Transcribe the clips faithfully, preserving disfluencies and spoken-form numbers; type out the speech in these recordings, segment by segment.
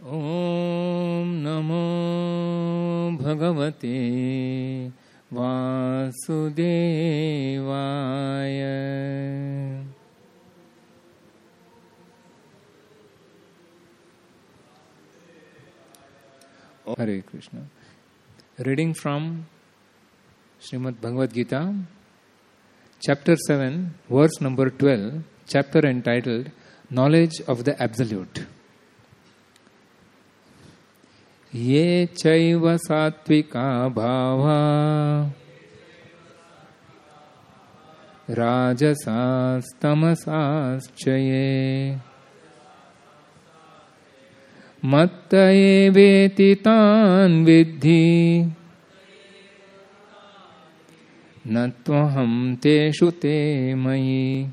Om Namo Bhagavate Vasudevaya. Hare Krishna. Reading from Srimad Bhagavad Gita, chapter seven, verse number twelve, chapter entitled Knowledge of the Absolute. Ye chaiva sattvika bhava rajasas tamasas chaye matta eveti tan vidhi natvaham teshu te mayi.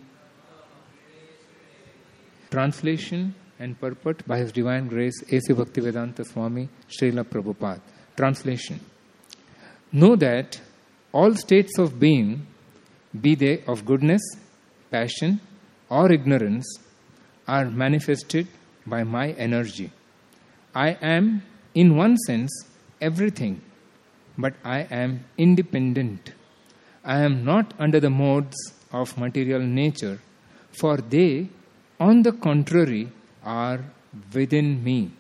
Translation and purport by His Divine Grace A C Bhaktivedanta Swami Srila Prabhupada. Translation. Know that all states of being, be they of goodness, passion or ignorance, are manifested by my energy. I am, in one sense, everything, but I am independent. I am not under the modes of material nature, for they, on the contrary, are within me.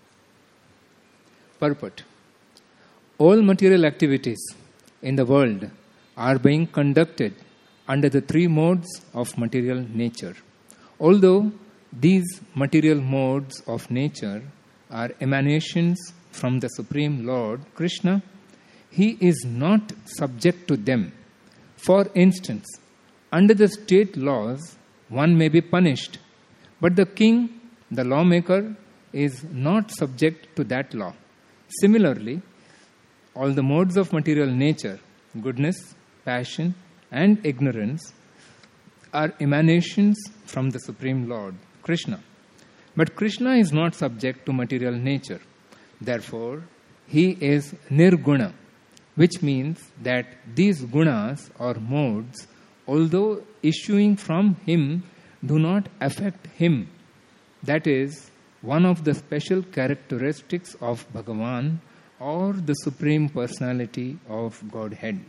Purport. All material activities in the world are being conducted under the three modes of material nature. Although these material modes of nature are emanations from the Supreme Lord Krishna, He is not subject to them. For instance, under the state laws, one may be punished, but the king, the lawmaker, is not subject to that law. Similarly, all the modes of material nature, goodness, passion, and ignorance, are emanations from the Supreme Lord, Krishna. But Krishna is not subject to material nature. Therefore, He is nirguna, which means that these gunas or modes, although issuing from Him, do not affect Him. That is one of the special characteristics of Bhagavan or the Supreme Personality of Godhead.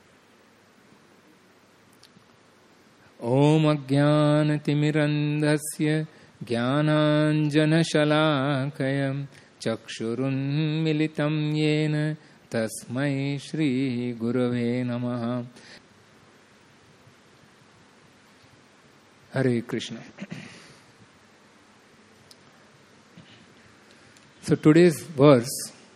Om Ajnana Timirandhasya Jnananjana Shalakayam Chakshurun Militam Yena Tasmai Shri Gurave Namaha. Hare Krishna. So today's verse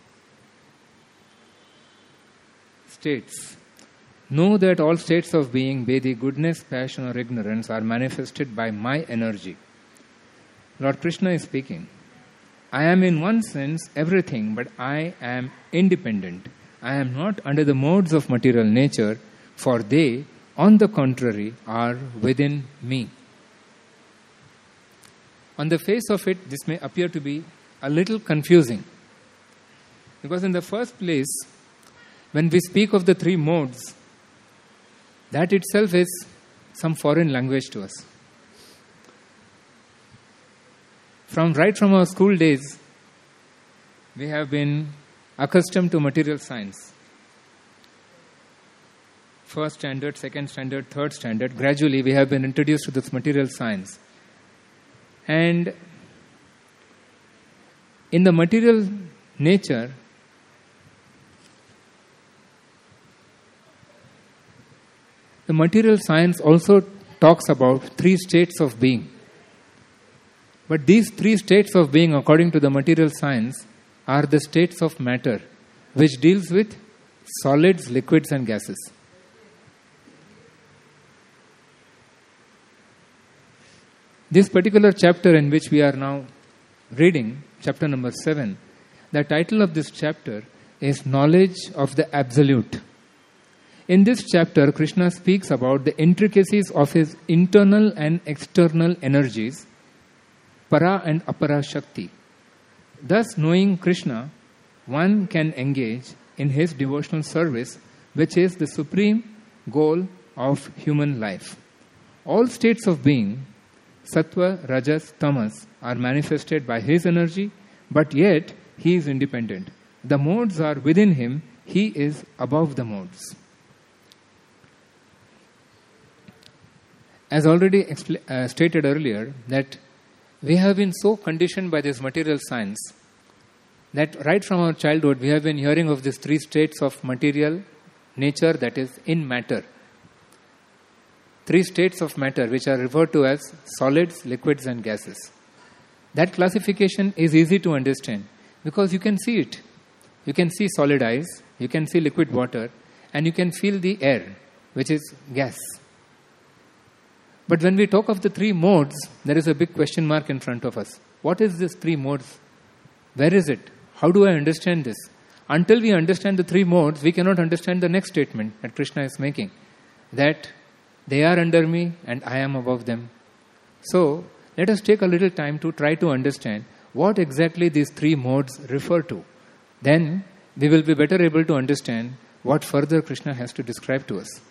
states, know that all states of being, be they goodness, passion or ignorance, are manifested by my energy. Lord Krishna is speaking. I am in one sense everything, but I am independent. I am not under the modes of material nature, for they, on the contrary, are within me. On the face of it, this may appear to be a little confusing. Because in the first place, when we speak of the three modes, that itself is some foreign language to us. From right from our school days, we have been accustomed to material science. First standard, second standard, third standard. Gradually, we have been introduced to this material science. And in the material nature, the material science also talks about three states of being. But these three states of being, according to the material science, are the states of matter, which deals with solids, liquids, and gases. This particular chapter in which we are now reading, chapter number seven, the title of this chapter is Knowledge of the Absolute. In this chapter, Krishna speaks about the intricacies of his internal and external energies, para and apara shakti. Thus, knowing Krishna, one can engage in his devotional service, which is the supreme goal of human life. All states of being, sattva, rajas, tamas, are manifested by his energy, but yet he is independent. The modes are within him, he is above the modes. As already expl- uh, stated earlier, that we have been so conditioned by this material science that right from our childhood we have been hearing of these three states of material nature, that is in matter. Three states of matter which are referred to as solids, liquids and gases. That classification is easy to understand because you can see it. You can see solid ice, you can see liquid water, and you can feel the air, which is gas. But when we talk of the three modes, there is a big question mark in front of us. What is this three modes? Where is it? How do I understand this? Until we understand the three modes, we cannot understand the next statement that Krishna is making. That they are under me and I am above them. So, let us take a little time to try to understand what exactly these three modes refer to. Then, we will be better able to understand what further Krishna has to describe to us.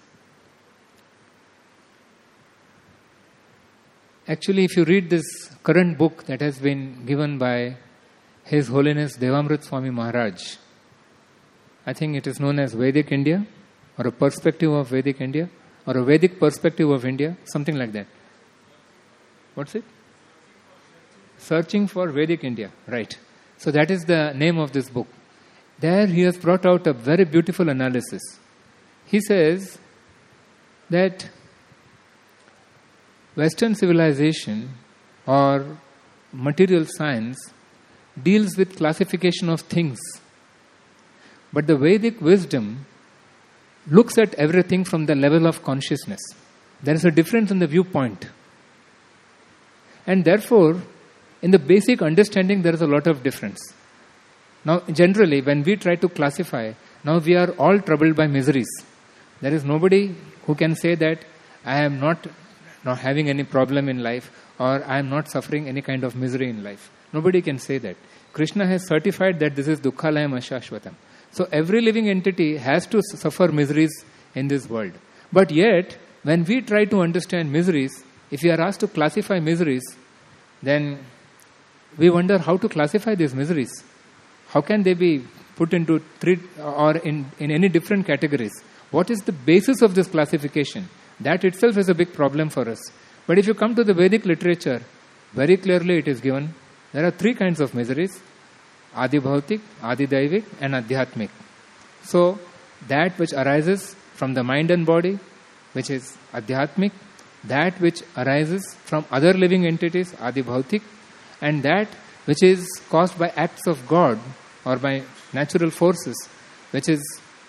Actually, if you read this current book that has been given by His Holiness Devamrit Swami Maharaj, I think it is known as Vedic India, or a perspective of Vedic India, or a Vedic perspective of India, something like that. What's it? Searching for Vedic India, right. So that is the name of this book. There he has brought out a very beautiful analysis. He says that Western civilization or material science deals with classification of things. But the Vedic wisdom looks at everything from the level of consciousness. There is a difference in the viewpoint. And therefore, in the basic understanding, there is a lot of difference. Now, generally, when we try to classify, now we are all troubled by miseries. There is nobody who can say that I am not, not having any problem in life or I am not suffering any kind of misery in life. Nobody can say that. Krishna has certified that this is dukkhalayam ashashvatam. So every living entity has to suffer miseries in this world. But yet, when we try to understand miseries, if we are asked to classify miseries, then we wonder how to classify these miseries. How can they be put into three or in, in any different categories? What is the basis of this classification? That itself is a big problem for us. But if you come to the Vedic literature, very clearly it is given, there are three kinds of miseries: Adi Bhautik, Adi Daivik and Adhyatmik. So, that which arises from the mind and body, which is Adhyatmik, that which arises from other living entities, Adi Bhautik, and that which is caused by acts of God or by natural forces, which is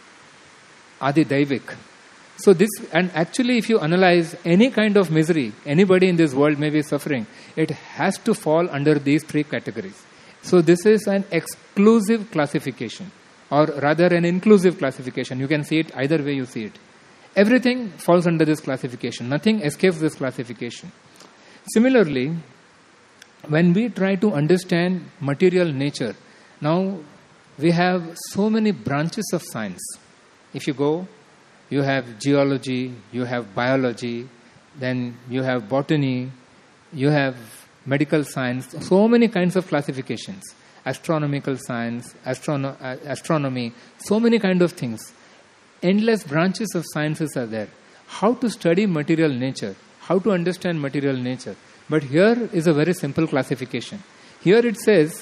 Adi Daivik. So this, and actually if you analyze any kind of misery, anybody in this world may be suffering, it has to fall under these three categories. So this is an exclusive classification, or rather an inclusive classification. You can see it either way you see it. Everything falls under this classification. Nothing escapes this classification. Similarly, when we try to understand material nature, now we have so many branches of science. If you go, you have geology, you have biology, then you have botany, you have medical science, so many kinds of classifications. Astronomical science, astrono- uh, astronomy, so many kind of things. Endless branches of sciences are there. How to study material nature, how to understand material nature. But here is a very simple classification. Here it says,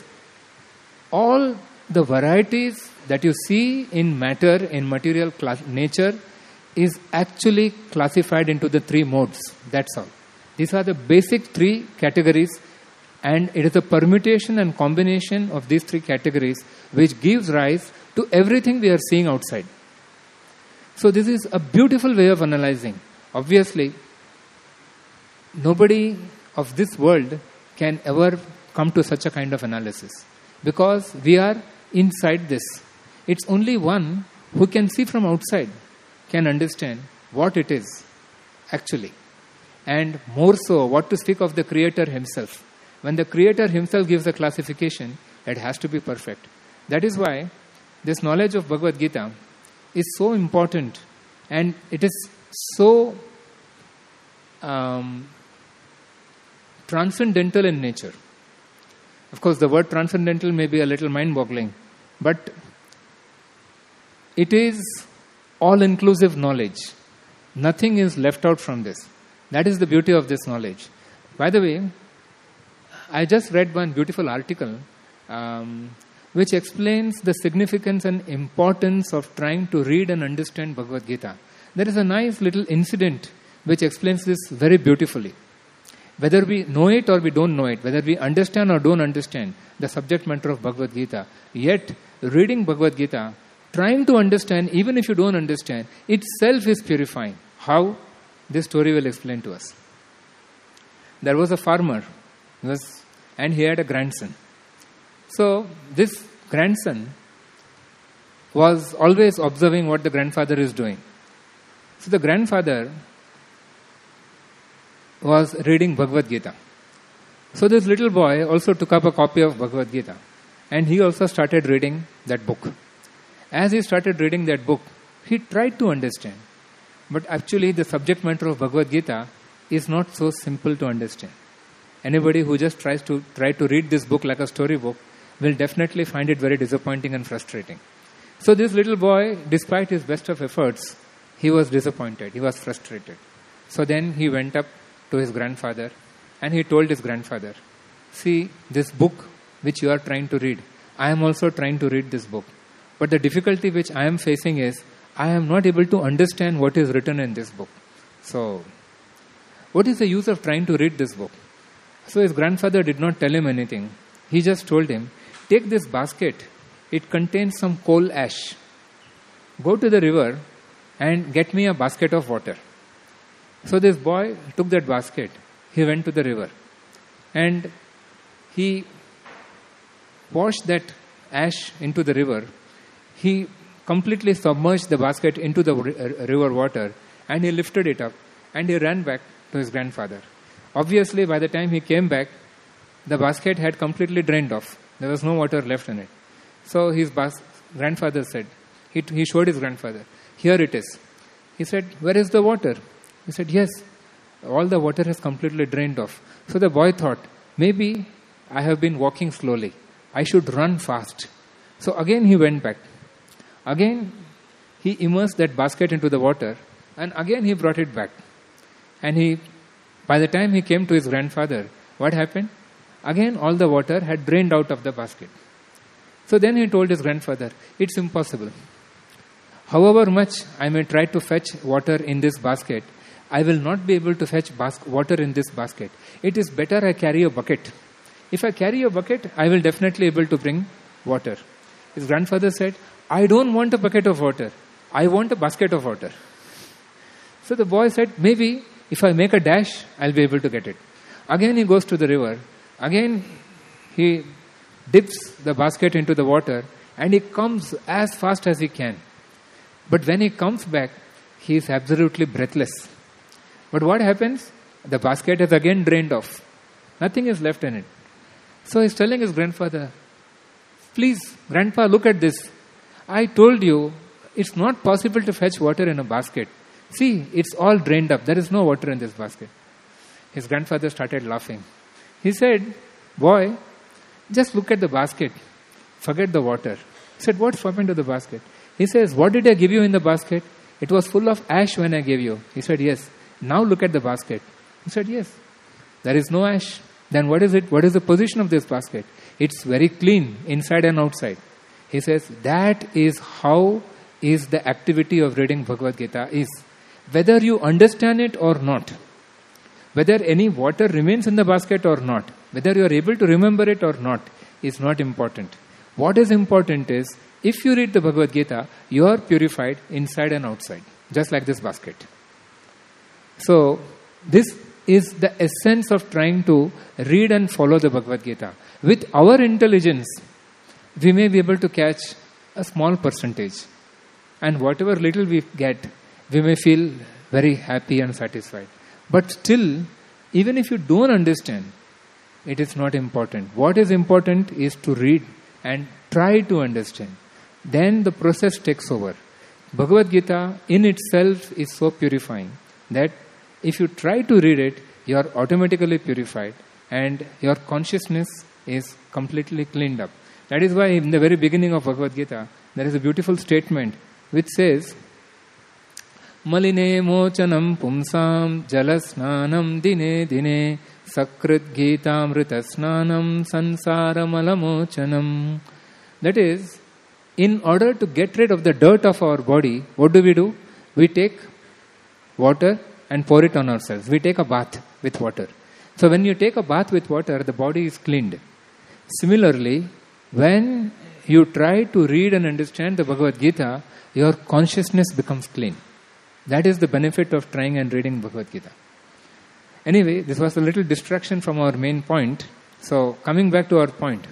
all the varieties that you see in matter, in material class- nature, is actually classified into the three modes. That's all. These are the basic three categories, and it is a permutation and combination of these three categories which gives rise to everything we are seeing outside. So this is a beautiful way of analyzing. Obviously, nobody of this world can ever come to such a kind of analysis because we are inside this. It's only one who can see from outside, can understand what it is actually. And more so, what to speak of the Creator Himself. When the Creator Himself gives a classification, it has to be perfect. That is why this knowledge of Bhagavad Gita is so important, and it is so um, transcendental in nature. Of course, the word transcendental may be a little mind-boggling, but it is all-inclusive knowledge. Nothing is left out from this. That is the beauty of this knowledge. By the way, I just read one beautiful article um, which explains the significance and importance of trying to read and understand Bhagavad Gita. There is a nice little incident which explains this very beautifully. Whether we know it or we don't know it, whether we understand or don't understand the subject matter of Bhagavad Gita, yet reading Bhagavad Gita, trying to understand, even if you don't understand, itself is purifying. How? This story will explain to us. There was a farmer, he was, and he had a grandson. So this grandson was always observing what the grandfather is doing. So the grandfather was reading Bhagavad Gita. So this little boy also took up a copy of Bhagavad Gita, and he also started reading that book. As he started reading that book, he tried to understand. But actually the subject matter of Bhagavad Gita is not so simple to understand. Anybody who just tries to try to read this book like a storybook will definitely find it very disappointing and frustrating. So this little boy, despite his best of efforts, he was disappointed, he was frustrated. So then he went up to his grandfather and he told his grandfather, see, this book which you are trying to read, I am also trying to read this book. But the difficulty which I am facing is, I am not able to understand what is written in this book. So, what is the use of trying to read this book? So his grandfather did not tell him anything. He just told him, take this basket, it contains some coal ash. Go to the river and get me a basket of water. So this boy took that basket, he went to the river and he washed that ash into the river. He completely submerged the basket into the river water and he lifted it up and he ran back to his grandfather. Obviously, by the time he came back, the basket had completely drained off. There was no water left in it. So his bas- grandfather said, he, he showed his grandfather, here it is. He said, where is the water? He said, yes, all the water has completely drained off. So the boy thought, maybe I have been walking slowly. I should run fast. So again he went back. Again he immersed that basket into the water and again he brought it back. And he, by the time he came to his grandfather, what happened? Again all the water had drained out of the basket. So then he told his grandfather, it's impossible. However much I may try to fetch water in this basket, I will not be able to fetch bas- water in this basket. It is better I carry a bucket. If I carry a bucket, I will definitely be able to bring water. His grandfather said, I don't want a bucket of water. I want a basket of water. So the boy said, maybe if I make a dash, I'll be able to get it. Again he goes to the river. Again he dips the basket into the water and he comes as fast as he can. But when he comes back, he is absolutely breathless. But what happens? The basket has again drained off. Nothing is left in it. So he's telling his grandfather, please, grandpa, look at this. I told you, it's not possible to fetch water in a basket. See, it's all drained up. There is no water in this basket. His grandfather started laughing. He said, boy, just look at the basket. Forget the water. He said, what's happened to the basket? He says, what did I give you in the basket? It was full of ash when I gave you. He said, yes. Now look at the basket. He said, yes. There is no ash. Then what is it? What is the position of this basket? It's very clean, inside and outside. He says, that is how is the activity of reading Bhagavad Gita is. Whether you understand it or not, whether any water remains in the basket or not, whether you are able to remember it or not, is not important. What is important is, if you read the Bhagavad Gita, you are purified inside and outside, just like this basket. So, this is the essence of trying to read and follow the Bhagavad Gita. With our intelligence, we may be able to catch a small percentage. And whatever little we get, we may feel very happy and satisfied. But still, even if you don't understand, it is not important. What is important is to read and try to understand. Then the process takes over. Bhagavad Gita in itself is so purifying that if you try to read it, you are automatically purified and your consciousness is completely cleaned up. That is why in the very beginning of Bhagavad Gita, there is a beautiful statement which says, Maline mochanam pumsam jalasnanam dine dine sakrit gitamrita snanam sansara malamochanam. That is, in order to get rid of the dirt of our body, what do we do? We take water and pour it on ourselves. We take a bath with water. So when you take a bath with water, the body is cleaned. Similarly, when you try to read and understand the Bhagavad Gita, your consciousness becomes clean. That is the benefit of trying and reading Bhagavad Gita. Anyway, this was a little distraction from our main point. So, coming back to our point.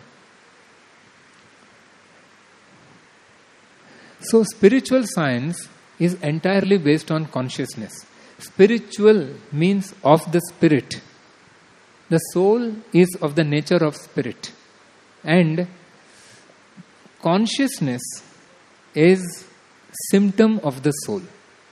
So, spiritual science is entirely based on consciousness. Spiritual means of the spirit. The soul is of the nature of spirit. And consciousness is symptom of the soul.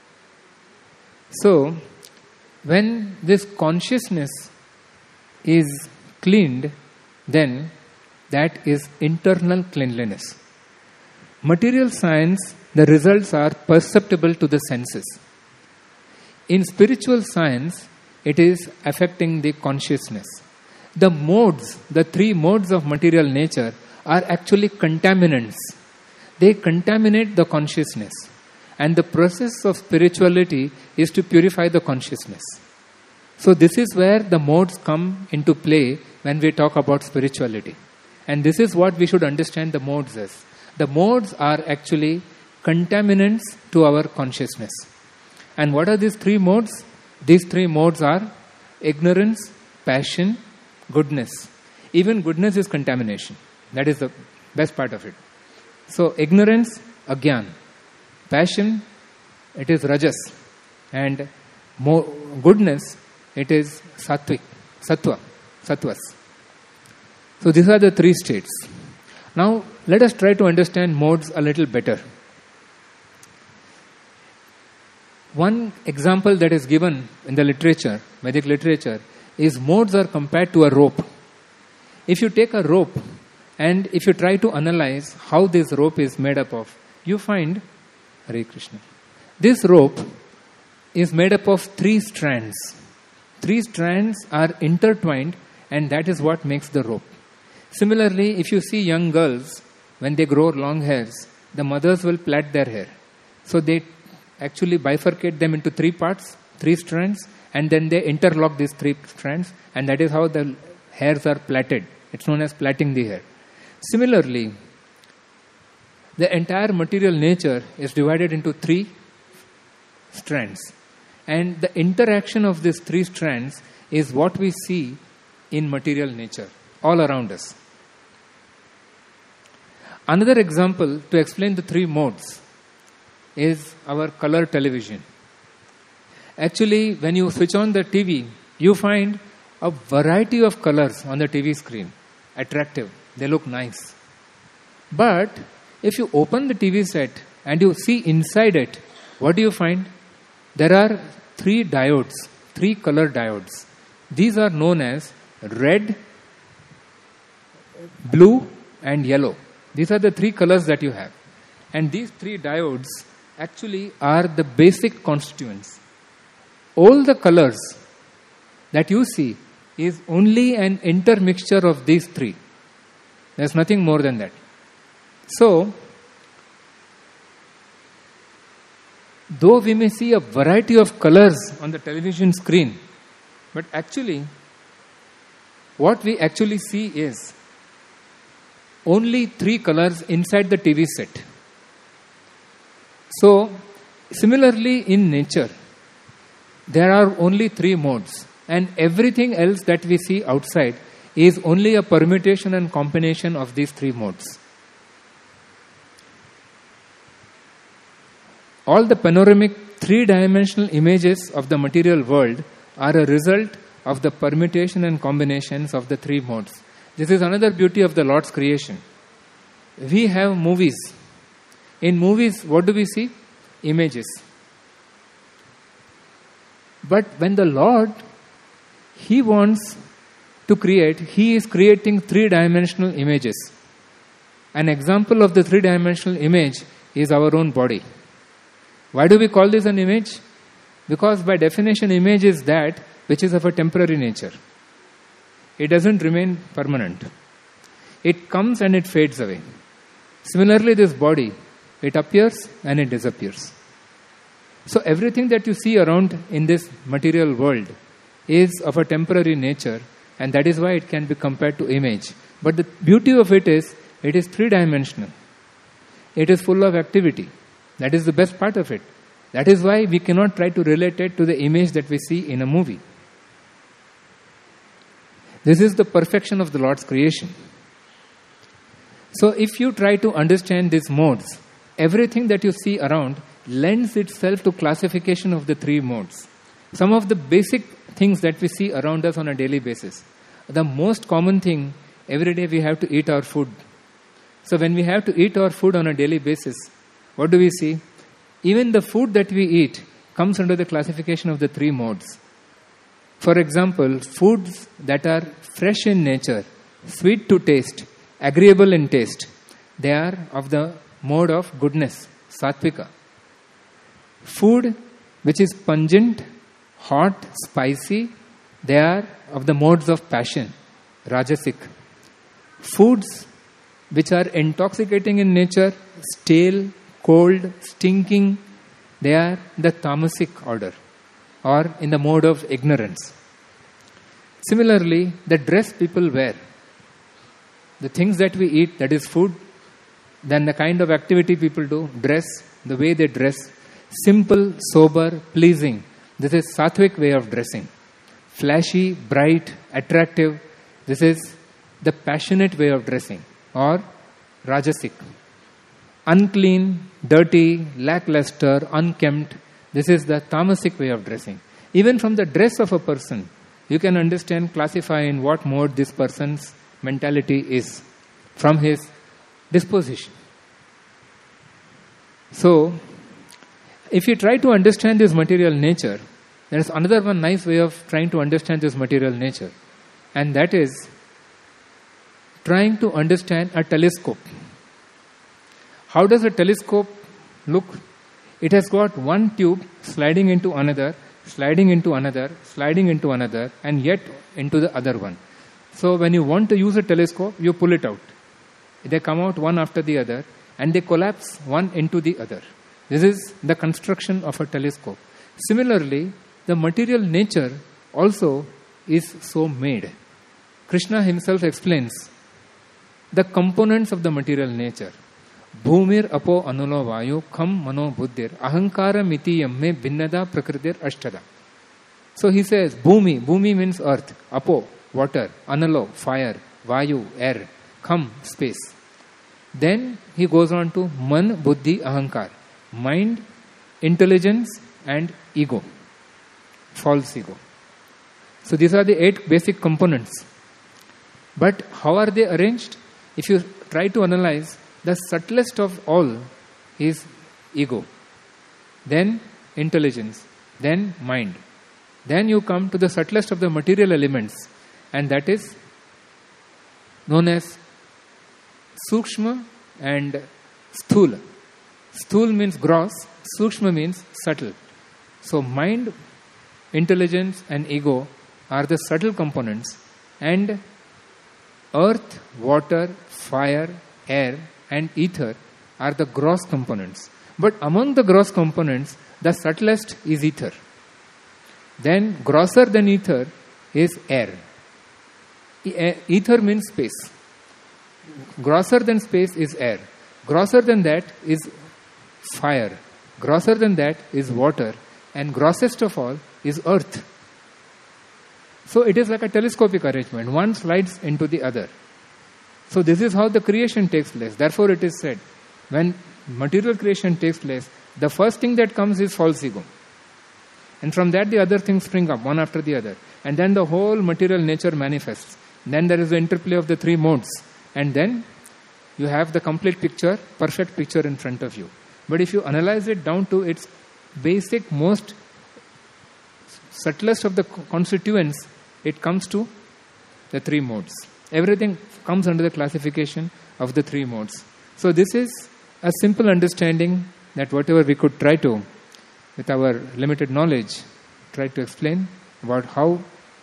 So, when this consciousness is cleaned, then that is internal cleanliness. Material science, the results are perceptible to the senses. In spiritual science, it is affecting the consciousness. The modes, the three modes of material nature are actually contaminants. They contaminate the consciousness. And the process of spirituality is to purify the consciousness. So this is where the modes come into play when we talk about spirituality. And this is what we should understand the modes as. The modes are actually contaminants to our consciousness. And what are these three modes? These three modes are ignorance, passion, goodness. Even goodness is contamination. That is the best part of it. So ignorance, agyan. Passion, it is rajas. And more goodness, it is sattvic, sattva, sattvas. So these are the three states. Now let us try to understand modes a little better. One example that is given in the literature, Vedic literature, is modes are compared to a rope. If you take a rope and if you try to analyze how this rope is made up of, you find, Hare Krishna, this rope is made up of three strands. Three strands are intertwined, and that is what makes the rope. Similarly, if you see young girls, when they grow long hairs, the mothers will plait their hair. So they actually bifurcate them into three parts, three strands, and then they interlock these three strands, and that is how the hairs are plaited. It's known as plaiting the hair. Similarly, the entire material nature is divided into three strands. And the interaction of these three strands is what we see in material nature, all around us. Another example to explain the three modes is our color television. Actually, when you switch on the T V, you find a variety of colors on the T V screen. Attractive. They look nice. But if you open the T V set and you see inside it, what do you find? There are three diodes, three color diodes. These are known as red, blue, and yellow. These are the three colors that you have. And these three diodes actually are the basic constituents. All the colors that you see is only an intermixture of these three. There's nothing more than that. So, though we may see a variety of colors on the television screen, but actually, what we actually see is only three colors inside the T V set. So, similarly in nature, there are only three modes, and everything else that we see outside is only a permutation and combination of these three modes. All the panoramic three-dimensional images of the material world are a result of the permutation and combinations of the three modes. This is another beauty of the Lord's creation. We have movies. In movies, what do we see? Images. But when the Lord, He wants to create, he is creating three-dimensional images. An example of the three-dimensional image is our own body. Why do we call this an image? Because by definition, image is that which is of a temporary nature. It doesn't remain permanent. It comes and it fades away. Similarly, this body, it appears and it disappears. So everything that you see around in this material world is of a temporary nature, and that is why it can be compared to image. But the beauty of it is, it is three-dimensional. It is full of activity. That is the best part of it. That is why we cannot try to relate it to the image that we see in a movie. This is the perfection of the Lord's creation. So if you try to understand these modes, everything that you see around lends itself to classification of the three modes. Some of the basic things that we see around us on a daily basis. The most common thing, every day we have to eat our food. So when we have to eat our food on a daily basis, what do we see? Even the food that we eat comes under the classification of the three modes. For example, foods that are fresh in nature, sweet to taste, agreeable in taste, they are of the mode of goodness, sattvika. Food which is pungent, hot, spicy, they are of the modes of passion, rajasic. Foods which are intoxicating in nature, stale, cold, stinking, they are the tamasic order, or in the mode of ignorance. Similarly, the dress people wear, the things that we eat, that is food, then the kind of activity people do, dress, the way they dress, simple, sober, pleasing. This is sattvic way of dressing. Flashy, bright, attractive, this is the passionate way of dressing, or rajasic. Unclean, dirty, lackluster, unkempt, this is the tamasic way of dressing. Even from the dress of a person, you can understand, classify in what mode this person's mentality is from his disposition. So, if you try to understand this material nature, there is another one nice way of trying to understand this material nature, and that is trying to understand a telescope. How does a telescope look? It has got one tube sliding into another, sliding into another, sliding into another, and yet into the other one. So when you want to use a telescope, you pull it out. They come out one after the other, and they collapse one into the other. This is the construction of a telescope. Similarly, the material nature also is so made. Krishna himself explains the components of the material nature. Bhumir apo anulo vayu kham mano buddhir ahankara miti yamme bhinnada prakritir ashtada. So he says, Bhumi, Bhumi means earth, apo, water, anulo, fire, vayu, air, kham, space. Then he goes on to man, buddhi, ahankar, mind, intelligence and ego, false ego. So these are the eight basic components. But how are they arranged? If you try to analyze, the subtlest of all is ego, then intelligence, then mind. Then you come to the subtlest of the material elements, and that is known as Sukshma and Sthula. Sthul means gross, Sukshma means subtle. So mind, intelligence and ego are the subtle components, and earth, water, fire, air and ether are the gross components. But among the gross components, the subtlest is ether. Then grosser than ether is air. E- ether means space. Grosser than space is air. Grosser than that is fire. Grosser than that is water. And grossest of all is earth. So it is like a telescopic arrangement. One slides into the other. So this is how the creation takes place. Therefore it is said, when material creation takes place, the first thing that comes is false ego. And from that the other things spring up, one after the other. And then the whole material nature manifests. Then there is the interplay of the three modes. And then you have the complete picture, perfect picture in front of you. But if you analyze it down to its basic, most subtlest of the constituents, it comes to the three modes. Everything comes under the classification of the three modes. So this is a simple understanding that whatever we could try to, with our limited knowledge, try to explain about how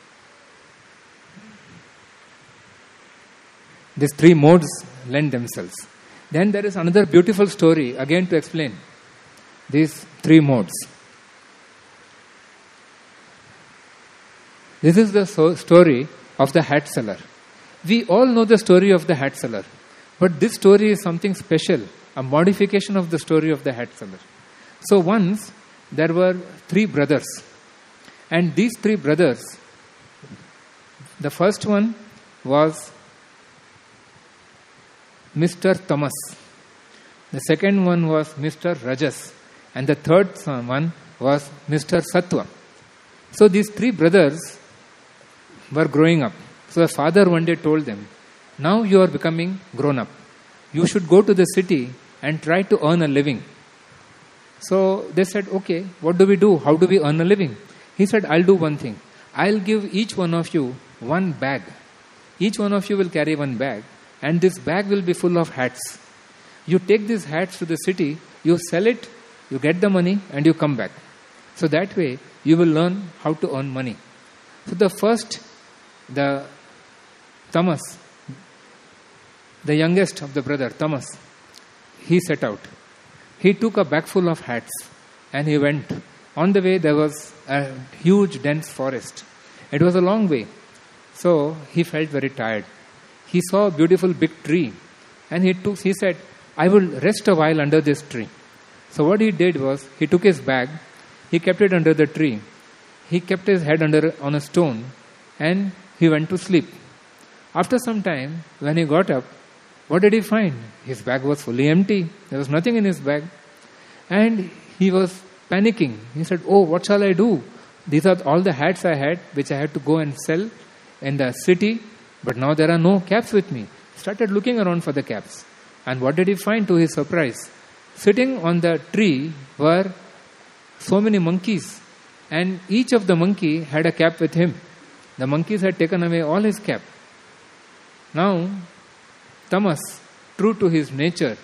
these three modes lend themselves. Then there is another beautiful story again to explain these three modes. This is the so- story of the hat seller. We all know the story of the hat seller, but this story is something special, a modification of the story of the hat seller. So once there were three brothers, and these three brothers, the first one was Mister Tamas, the second one was Mister Rajas, and the third one was Mister Sattva. So these three brothers were growing up. So the father one day told them, now you are becoming grown up. You should go to the city and try to earn a living. So they said, okay, what do we do? How do we earn a living? He said, I'll do one thing. I'll give each one of you one bag. Each one of you will carry one bag, and this bag will be full of hats. You take these hats to the city, you sell it, you get the money, and you come back. So that way, you will learn how to earn money. So the first, the Tamas, the youngest of the brother, Tamas, he set out. He took a bag full of hats and he went. On the way, there was a huge, dense forest. It was a long way. So he felt very tired. He saw a beautiful big tree and he took. He said, I will rest a while under this tree. So what he did was, he took his bag, he kept it under the tree, he kept his head under on a stone, and he went to sleep. After some time, when he got up, what did he find? His bag was fully empty. There was nothing in his bag. And he was panicking. He said, oh, what shall I do? These are all the hats I had, which I had to go and sell in the city, but now there are no caps with me. He started looking around for the caps. And what did he find to his surprise? Sitting on the tree were so many monkeys, and each of the monkey had a cap with him. The monkeys had taken away all his cap. Now, Tamas, true to his nature,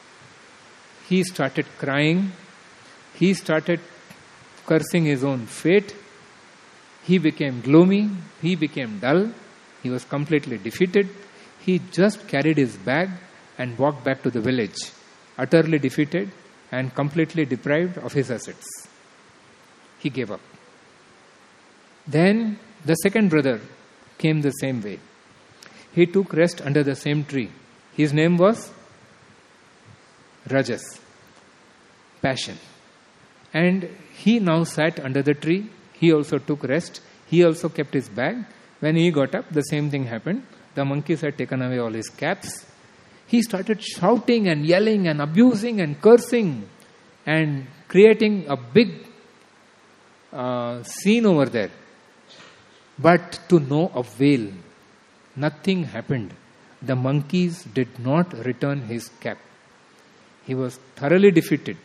he started crying. He started cursing his own fate. He became gloomy. He became dull. He was completely defeated. He just carried his bag and walked back to the village, utterly defeated and completely deprived of his assets. He gave up. Then the second brother came the same way. He took rest under the same tree. His name was Rajas, passion. And he now sat under the tree. He also took rest. He also kept his bag. When he got up, the same thing happened. The monkeys had taken away all his caps. He started shouting and yelling and abusing and cursing and creating a big uh, scene over there. But to no avail. Nothing happened. The monkeys did not return his cap. He was thoroughly defeated.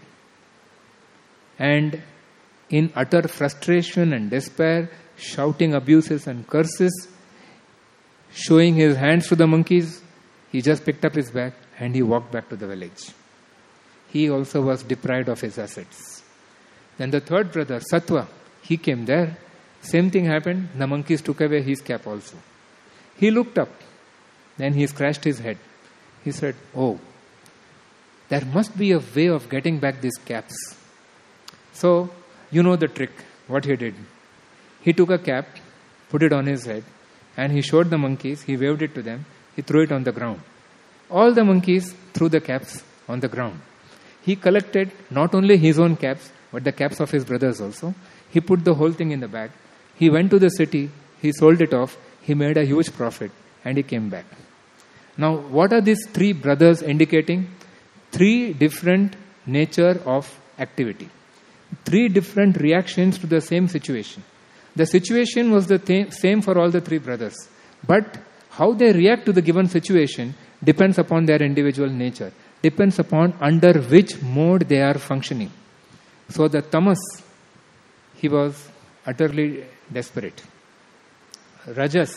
And in utter frustration and despair, shouting abuses and curses, showing his hands to the monkeys, he just picked up his bag and he walked back to the village. He also was deprived of his assets. Then the third brother, Sattva, he came there. Same thing happened. The monkeys took away his cap also. He looked up. Then he scratched his head. He said, oh, there must be a way of getting back these caps. So, you know the trick, what he did. He took a cap, put it on his head, and he showed the monkeys, he waved it to them, he threw it on the ground. All the monkeys threw the caps on the ground. He collected not only his own caps, but the caps of his brothers also. He put the whole thing in the bag. He went to the city, he sold it off, he made a huge profit, and he came back. Now, what are these three brothers indicating? Three different nature of activity. Three different reactions to the same situation. The situation was the th- same for all the three brothers. But how they react to the given situation depends upon their individual nature. Depends upon under which mode they are functioning. So the Tamas, he was utterly desperate. Rajas,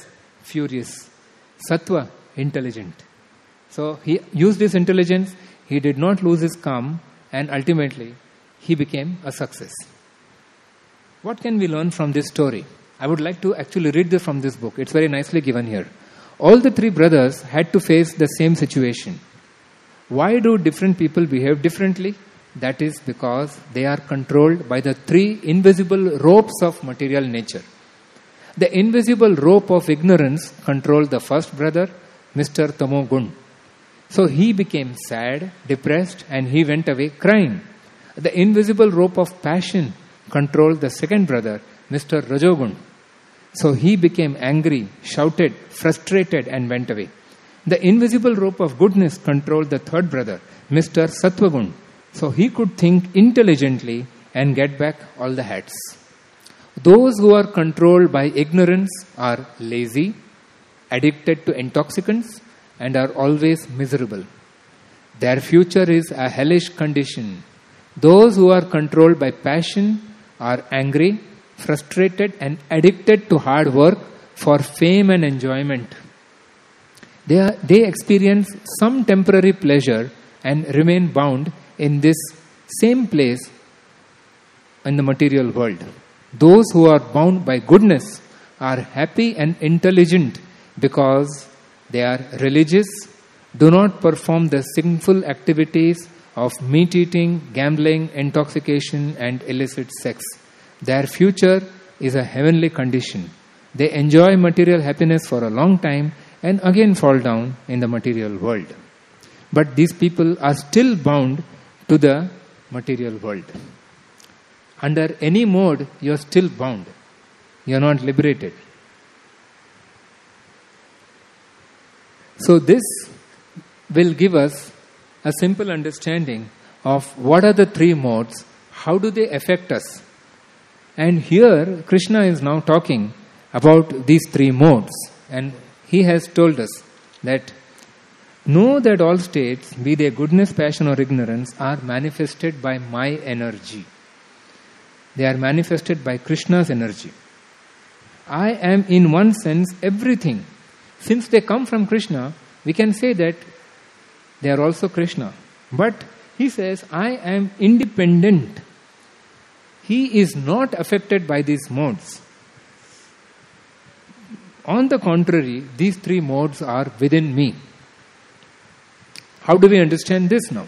furious. Sattva, intelligent. So he used his intelligence, he did not lose his calm, and ultimately he became a success. What can we learn from this story? I would like to actually read this from this book. It's very nicely given here. All the three brothers had to face the same situation. Why do different people behave differently? That is because they are controlled by the three invisible ropes of material nature. The invisible rope of ignorance controlled the first brother, Mister Tamogun. So he became sad, depressed, and he went away crying. The invisible rope of passion controlled the second brother, Mister Rajogun. So he became angry, shouted, frustrated, and went away. The invisible rope of goodness controlled the third brother, Mister Sattvagun. So he could think intelligently and get back all the hats. Those who are controlled by ignorance are lazy, addicted to intoxicants, and are always miserable. Their future is a hellish condition. Those who are controlled by passion are angry, frustrated, and addicted to hard work for fame and enjoyment. They, are, they experience some temporary pleasure and remain bound in this same place in the material world. Those who are bound by goodness are happy and intelligent because they are religious, do not perform the sinful activities of meat eating, gambling, intoxication, and illicit sex. Their future is a heavenly condition. They enjoy material happiness for a long time and again fall down in the material world. But these people are still bound to the material world. Under any mode, you are still bound. You are not liberated. So this will give us a simple understanding of what are the three modes, how do they affect us. And here Krishna is now talking about these three modes, and he has told us that know that all states, be they goodness, passion or ignorance, are manifested by my energy. They are manifested by Krishna's energy. I am in one sense everything. Since they come from Krishna, we can say that they are also Krishna. But he says, I am independent. He is not affected by these modes. On the contrary, these three modes are within me. How do we understand this now?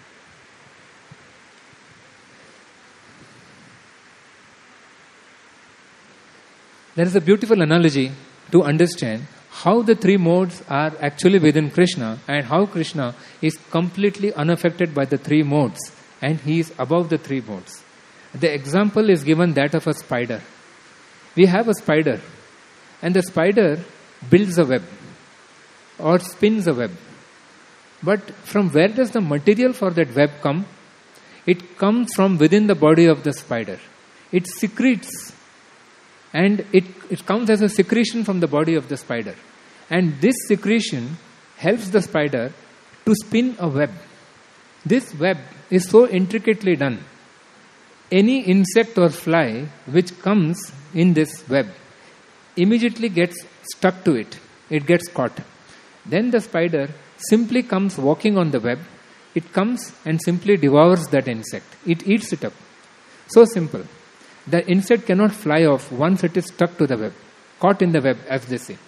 There is a beautiful analogy to understand how the three modes are actually within Krishna and how Krishna is completely unaffected by the three modes and he is above the three modes. The example is given that of a spider. We have a spider and the spider builds a web or spins a web. But from where does the material for that web come? It comes from within the body of the spider. It secretes and it, it comes as a secretion from the body of the spider. And this secretion helps the spider to spin a web. This web is so intricately done. Any insect or fly which comes in this web immediately gets stuck to it. It gets caught. Then the spider simply comes walking on the web. It comes and simply devours that insect. It eats it up. So simple. The insect cannot fly off once it is stuck to the web, caught in the web, as they say.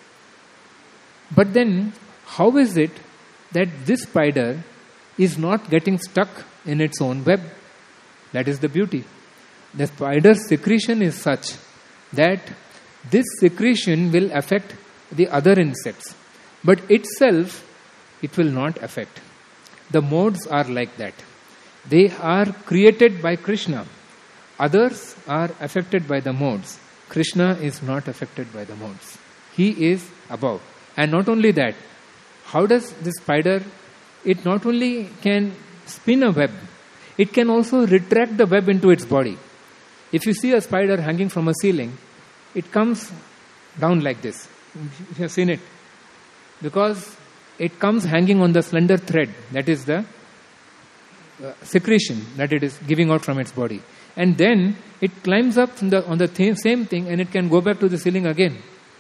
But then, how is it that this spider is not getting stuck in its own web? That is the beauty. The spider's secretion is such that this secretion will affect the other insects, but itself, it will not affect. The modes are like that. They are created by Krishna. Others are affected by the modes. Krishna is not affected by the modes. He is above. And not only that, how does this spider, it not only can spin a web, it can also retract the web into its body. If you see a spider hanging from a ceiling, it comes down like this. You have seen it. Because it comes hanging on the slender thread, that is the uh, secretion that it is giving out from its body. And then it climbs up from the, on the th- same thing and it can go back to the ceiling again.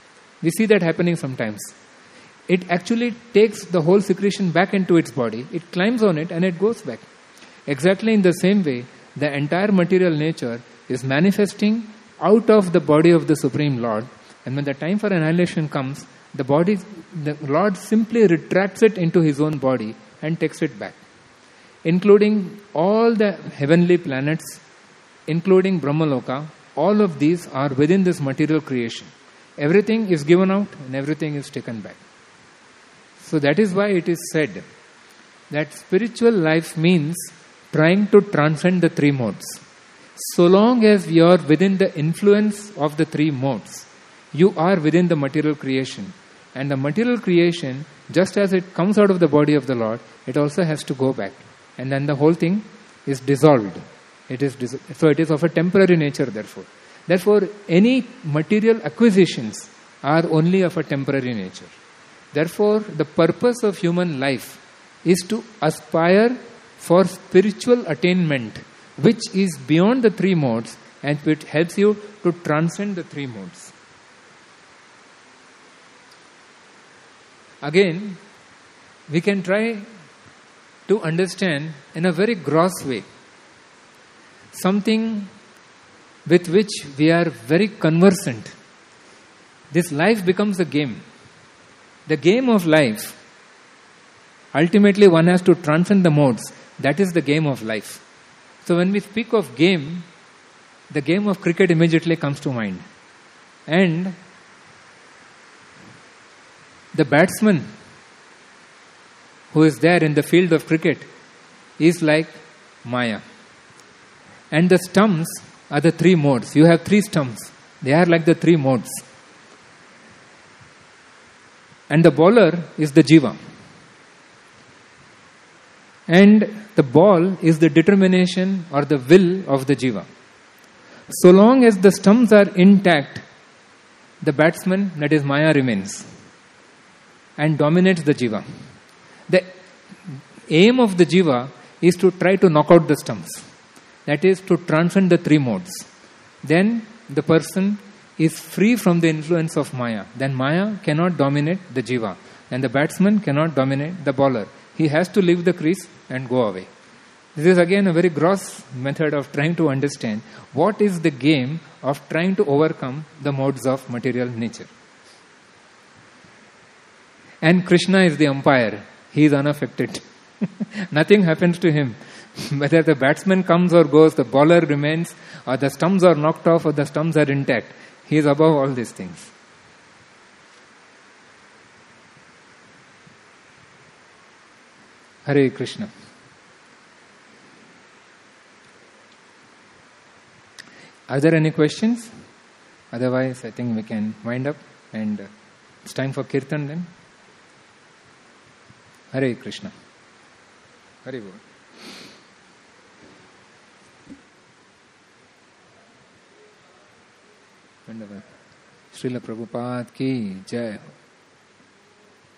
We see that happening sometimes. It actually takes the whole secretion back into its body. It climbs on it and it goes back. Exactly in the same way, the entire material nature is manifesting out of the body of the Supreme Lord. And when the time for annihilation comes, the body, the Lord simply retracts it into His own body and takes it back. Including all the heavenly planets, including Brahmaloka, all of these are within this material creation. Everything is given out and everything is taken back. So that is why it is said that spiritual life means trying to transcend the three modes. So long as you are within the influence of the three modes, you are within the material creation. And the material creation, just as it comes out of the body of the Lord, it also has to go back. And then the whole thing is dissolved. It is dis- so it is of a temporary nature, therefore. Therefore, any material acquisitions are only of a temporary nature. Therefore, the purpose of human life is to aspire for spiritual attainment, which is beyond the three modes, and it helps you to transcend the three modes. Again, we can try to understand in a very gross way something with which we are very conversant. This life becomes a game. The game of life, ultimately one has to transcend the modes. That is the game of life. So when we speak of game, the game of cricket immediately comes to mind. And the batsman who is there in the field of cricket is like Maya. And the stumps are the three modes. You have three stumps. They are like the three modes. And the bowler is the jiva. And the ball is the determination or the will of the jiva. So long as the stumps are intact, the batsman, that is Maya, remains and dominates the jiva. The aim of the jiva is to try to knock out the stumps. That is to transcend the three modes. Then the person is free from the influence of Maya. Then Maya cannot dominate the jiva. And the batsman cannot dominate the bowler. He has to leave the crease and go away. This is again a very gross method of trying to understand what is the game of trying to overcome the modes of material nature. And Krishna is the umpire. He is unaffected. Nothing happens to him. Whether the batsman comes or goes, the bowler remains, or the stumps are knocked off, or the stumps are intact. He is above all these things. Hare Krishna. Are there any questions? Otherwise, I think we can wind up, and uh, it's time for Kirtan then. Hare Krishna. Hare Bol. Srila Prabhupada ki Jai.